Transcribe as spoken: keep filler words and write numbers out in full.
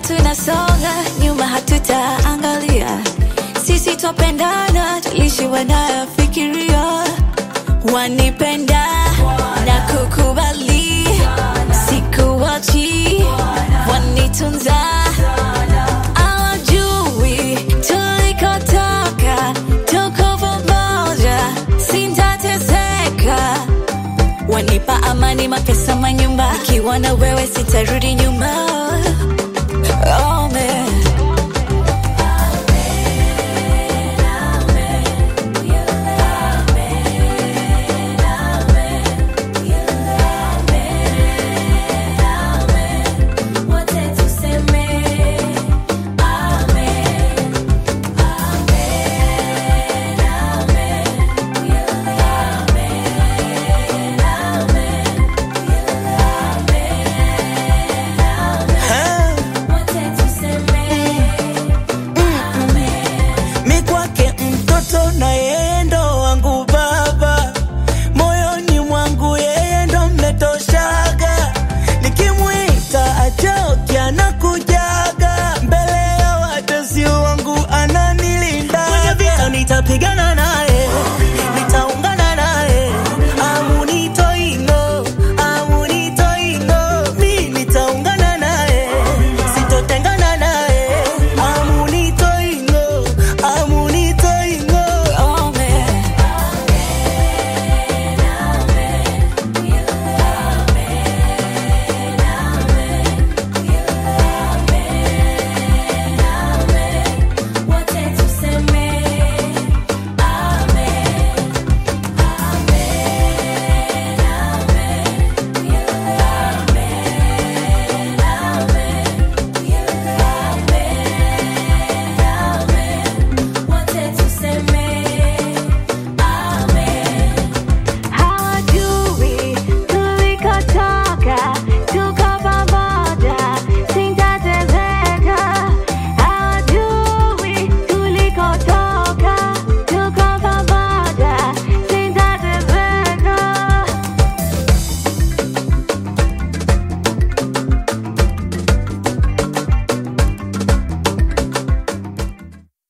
tunasonga, nyuma hatutaangalia. Sisi twapendana, tulishi wanayofikiria. Wanipenda na kukubali, sikuwachi, wanitunza. Hawajui tulikotoka, tuko pamoja, sintateseka. Wanipa amani, mapesa, manyumba. Nikiwa na wewe sitarudi nyuma. Oh man.